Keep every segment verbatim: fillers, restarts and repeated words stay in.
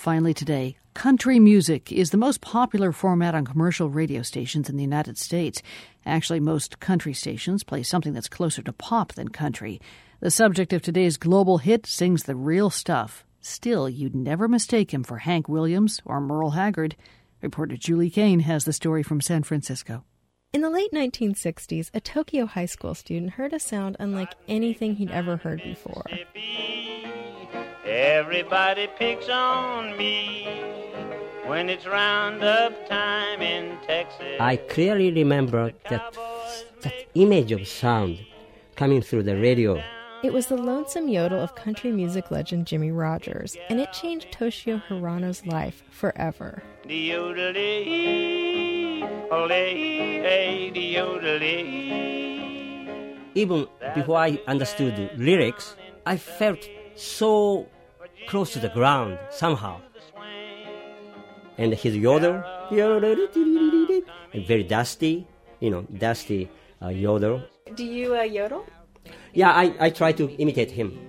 finally today. Country music is the most popular format on commercial radio stations in the United States. Actually, most country stations play something that's closer to pop than country. The subject of today's global hit sings the real stuff. Still, you'd never mistake him for Hank Williams or Merle Haggard. Reporter Julie Kane has the story from San Francisco. In the late nineteen sixties, a Tokyo high school student heard a sound unlike anything he'd ever heard before. Everybody picks on me when it's roundup time in Texas. I clearly remember that, that image of sound coming through the radio. It was the lonesome yodel of country music legend Jimmie Rodgers, and it changed Toshio Hirano's life forever. Even before I understood the lyrics, I felt so close to the ground somehow. And his yodel, and very dusty, you know, dusty uh, yodel. Do you uh, yodel? Yeah, I, I try to imitate him.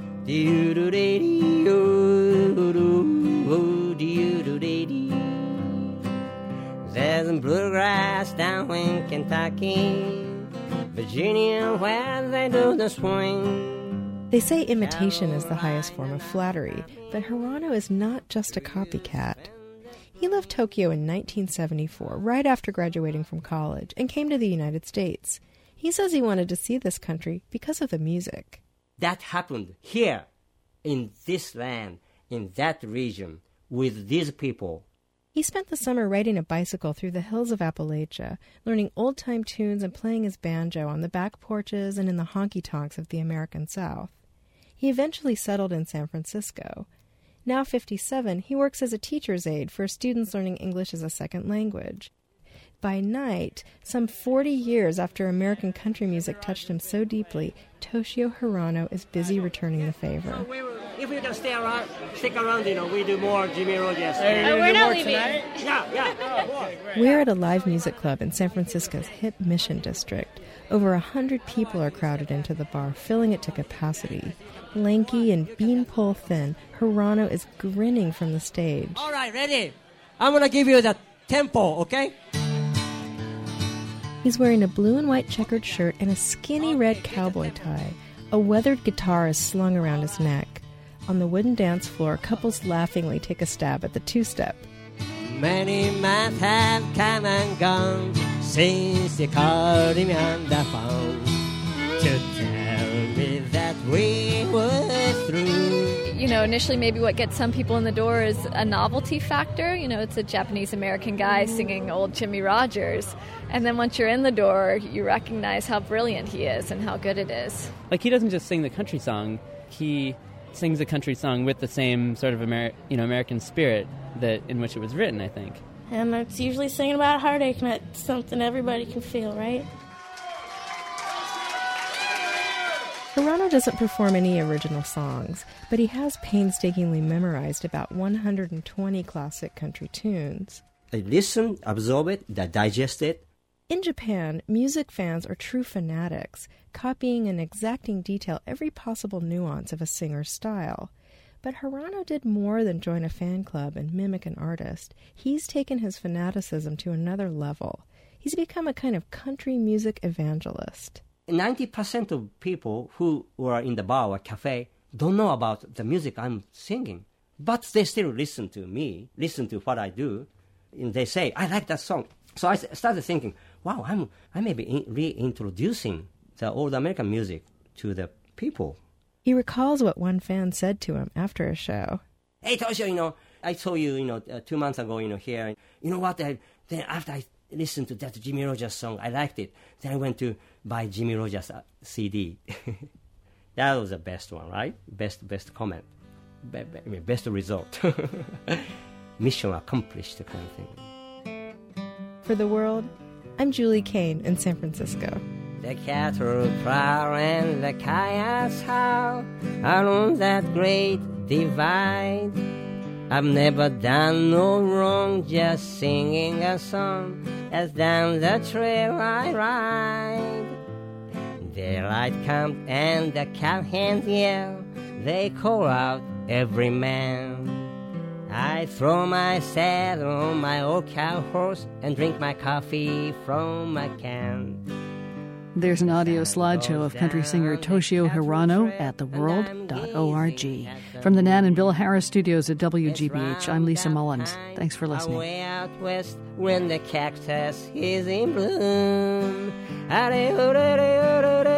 There's bluegrass down in Kentucky, Virginia, where they do the swing. They say imitation is the highest form of flattery, but Hirano is not just a copycat. He left Tokyo in nineteen seventy-four, right after graduating from college, and came to the United States. He says he wanted to see this country because of the music. That happened here, in this land, in that region, with these people. He spent the summer riding a bicycle through the hills of Appalachia, learning old-time tunes and playing his banjo on the back porches and in the honky-tonks of the American South. He eventually settled in San Francisco. Now fifty-seven, he works as a teacher's aide for students learning English as a second language. By night, some forty years after American country music touched him so deeply, Toshio Hirano is busy returning the favor. So we were, if we can stay around, stick around, you know, we do more Jimmie Rodgers. Hey, oh, we're not leaving. Tonight? Yeah, yeah. Oh, okay, great. We're at a live music club in San Francisco's hip Mission District. Over a hundred people are crowded into the bar, filling it to capacity. Lanky and beanpole thin, Hirano is grinning from the stage. All right, ready? I'm going to give you the tempo, okay? He's wearing a blue and white checkered shirt and a skinny red cowboy tie. A weathered guitar is slung around his neck. On the wooden dance floor, couples laughingly take a stab at the two-step. Many months have come and gone since you called me on the phone to tell me that we were through. You know, initially maybe what gets some people in the door is a novelty factor. You know, it's a Japanese-American guy singing old Jimmie Rodgers. And then once you're in the door, you recognize how brilliant he is and how good it is. Like, he doesn't just sing the country song. He sings a country song with the same sort of Ameri- you know, American spirit that in which it was written, I think. And it's usually singing about heartache, and that's something everybody can feel, right? Hirano doesn't perform any original songs, but he has painstakingly memorized about one hundred twenty classic country tunes. I listen, absorb it, digest it. In Japan, music fans are true fanatics, copying and exacting detail every possible nuance of a singer's style. But Hirano did more than join a fan club and mimic an artist. He's taken his fanaticism to another level. He's become a kind of country music evangelist. ninety percent of people who were in the bar or cafe don't know about the music I'm singing. But they still listen to me, listen to what I do, and they say, I like that song. So I started thinking, wow, I'm, I may be in, reintroducing the old American music to the people. He recalls what one fan said to him after a show. Hey, Toshio, you know, I saw you, you know, uh, two months ago, you know, here. You know what? I, then after I listened to that Jimmie Rodgers song, I liked it. Then I went to buy Jimmie Rodgers uh, C D. That was the best one, right? Best, best comment. Be- be- best result. Mission accomplished, kind of thing. For the world, I'm Julie Kane in San Francisco. The cattle prowl and the coyotes howl along that great divide. I've never done no wrong, just singing a song as down the trail I ride. Daylight comes and the cowhands yell, they call out every man. I throw my saddle on my old cow horse and drink my coffee from my can. There's an audio slideshow of country singer Toshio Hirano at the world dot org. From the Nan and Bill Harris studios at W G B H, I'm Lisa Mullins. Thanks for listening. Way out west when the cactus is in bloom.